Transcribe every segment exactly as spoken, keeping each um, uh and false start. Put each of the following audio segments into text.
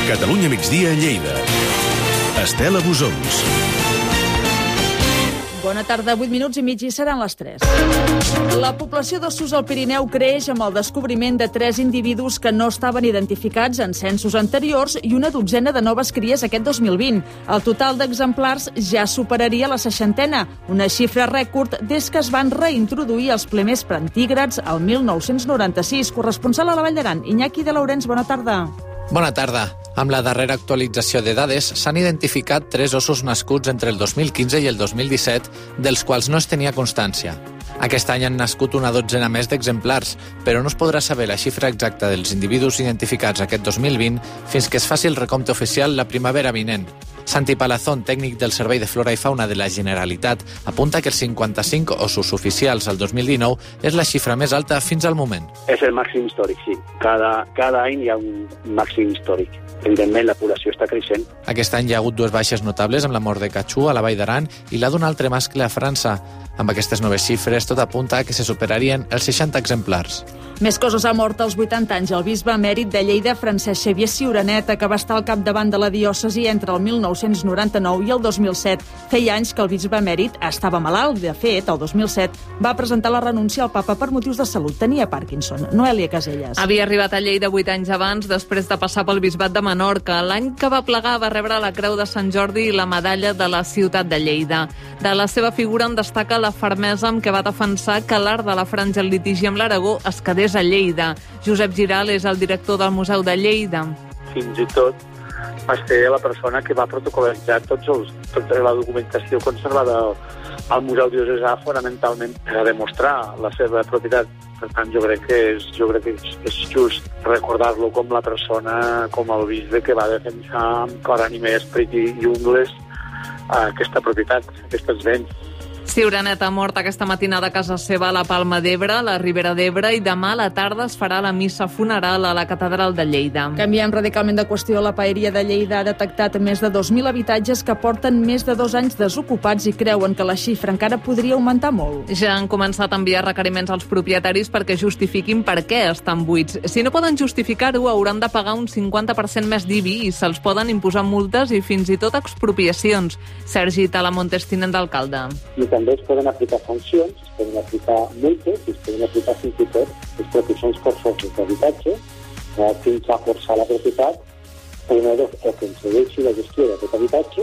Catalunya migdia a Lleida. Estela Busons. Bona tarda, vuit minuts i mig i seran les tres. La població d'ossos al Pirineu creix amb el descobriment de tres individus que no estaven identificats en censos anteriors i una dotzena de noves cries aquest dos mil vint. El total d'exemplars ja superaria la seixantena, una xifra rècord des que es van reintroduir els plemers plantígrads al mil nou-cents noranta-sis. Corresponsal a la Vall d'Aran, Iñaki de Laurens, bona tarda. Bona tarda. Amb la darrera actualització de dades, s'han identificat tres ossos nascuts entre el dos mil quinze i el dos mil disset, dels quals no es tenia constància. Aquest any han nascut una dotzena més d'exemplars, però no es podrà saber la xifra exacta dels individus identificats aquest dos mil vint fins que es faci el recompte oficial la primavera vinent. Santi Palazón, tècnic del Servei de Flora i Fauna de la Generalitat, apunta que els cinquanta-cinc ossos oficials al dos mil dinou és la xifra més alta fins al moment. És el màxim històric, sí. Cada, cada any hi ha un màxim històric. Evidentment, la població està creixent. Aquest any hi ha hagut dues baixes notables amb la mort de Catxú a la Vall d'Aran i la d'un altre mascle a França. Amb aquestes noves xifres, tot apunta que se superarien els seixanta exemplars. Més coses. Ha mort als vuitanta anys el bisbe emèrit de Lleida, Francesc Xavier Ciuraneta, que va estar al capdavant de la diòcesi entre el mil nou-cents noranta-nou i el dos mil set. Feia anys que el bisbe emèrit estava malalt. De fet, el dos mil set va presentar la renúncia al papa per motius de salut. Tenia Parkinson. Noèlia Caselles. Havia arribat a Lleida vuit anys abans, després de passar pel bisbat de Menorca. L'any que va plegar va rebre la Creu de Sant Jordi i la medalla de la ciutat de Lleida. De la seva figura en destaca la fermesa amb què va defensar que l'art de la franja al litigi amb l'Aragó es quedés a Lleida. Josep Giral és el director del Museu de Lleida. Fins i tot va ser la persona que va protocol·litzar tots els, tota la documentació conservada al Museu Diocesà fonamentalment per a demostrar la seva propietat. Per tant, jo crec que és, jo crec que és, és just recordar-lo com la persona, com el bisbe que va defensar amb cor, ànima, esperit i, i ungles aquesta propietat, aquests béns. Ciuraneta ha mort aquesta matinada a casa seva a la Palma d'Ebre, a la Ribera d'Ebre, i demà a la tarda es farà la missa funeral a la Catedral de Lleida. Canviem radicalment de qüestió. La Paeria de Lleida ha detectat més de dos mil habitatges que porten més de dos anys desocupats i creuen que la xifra encara podria augmentar molt. Ja han començat a enviar requeriments als propietaris perquè justifiquin per què estan buits. Si no poden justificar-ho, hauran de pagar un cinquanta per cent més d'I B I i se'ls poden imposar multes i fins i tot expropiacions. Sergi Talamontes, tinent d'alcalde. També es poden aplicar sancions, es poden aplicar multes i es poden aplicar fins i tot expropiacions forçoses d'habitatge fins a forçar la propietat o que ens cedeixi la gestió d'aquest habitatge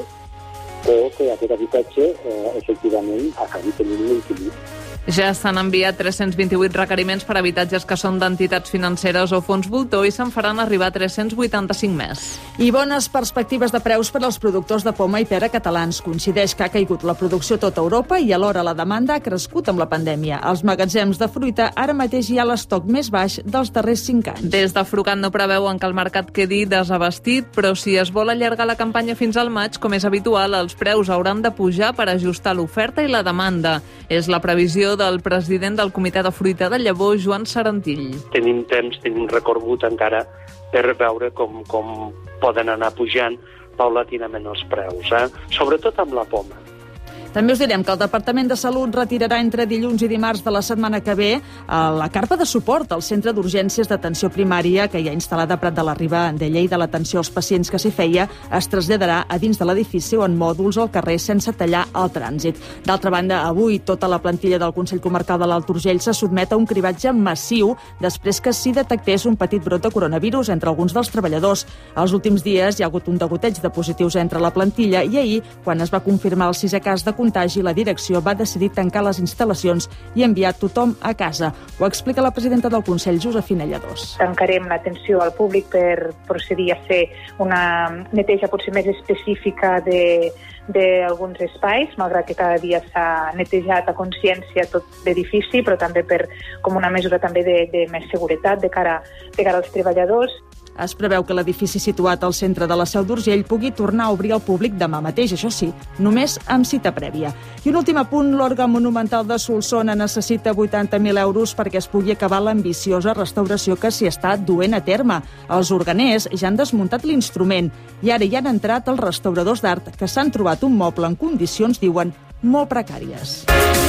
o que aquest habitatge eh, efectivament acabi tenint un inquilí. Ja s'han enviat tres-cents vint-i-vuit requeriments per habitatges que són d'entitats financeres o fons voltor i se'n faran arribar tres-cents vuitanta-cinc més. I bones perspectives de preus per als productors de poma i pera catalans. Coincideix que ha caigut la producció a tota Europa i alhora la demanda ha crescut amb la pandèmia. Als magatzems de fruita ara mateix hi ha l'estoc més baix dels darrers cinc anys. Des de Frucat no preveuen que el mercat quedi desabastit, però si es vol allargar la campanya fins al maig, com és habitual, els preus hauran de pujar per ajustar l'oferta i la demanda. És la previsió del president del Comitè de Fruita de Llavor, Joan Sarantill. Tenim temps, tenim recorregut encara per veure com, com poden anar pujant paulatinament els preus, eh? Sobretot amb la poma. També us direm que el Departament de Salut retirarà entre dilluns i dimarts de la setmana que ve la carpa de suport al Centre d'Urgències d'Atenció Primària que hi ha instal·lat a Prat de la Riba de Lleida. L'atenció als pacients que s'hi feia es traslladarà a dins de l'edifici o en mòduls al carrer sense tallar el trànsit. D'altra banda, avui tota la plantilla del Consell Comarcal de l'Alt Urgell se sotmet a un cribatge massiu després que s'hi detectés un petit brot de coronavirus entre alguns dels treballadors. Els últims dies hi ha hagut un degoteig de positius entre la plantilla i ahir, quan es va confirmar el sisè cas de contagi, la direcció va decidir tancar les instal·lacions i enviar tothom a casa. Ho explica la presidenta del Consell, Josefina Lladós. Tancarem l'atenció al públic per procedir a fer una neteja potser més específica de d'alguns espais, malgrat que cada dia s'ha netejat a consciència tot l'edifici, però també per, com una mesura també de, de més seguretat de cara, de cara als treballadors. Es preveu que l'edifici situat al centre de la Seu d'Urgell pugui tornar a obrir al públic demà mateix, això sí, només amb cita prèvia. I un últim apunt, l'òrgan monumental de Solsona necessita vuitanta mil euros perquè es pugui acabar l'ambiciosa restauració que s'hi està duent a terme. Els organers ja han desmuntat l'instrument i ara hi han entrat els restauradors d'art que s'han trobat un moble en condicions, diuen, molt precàries.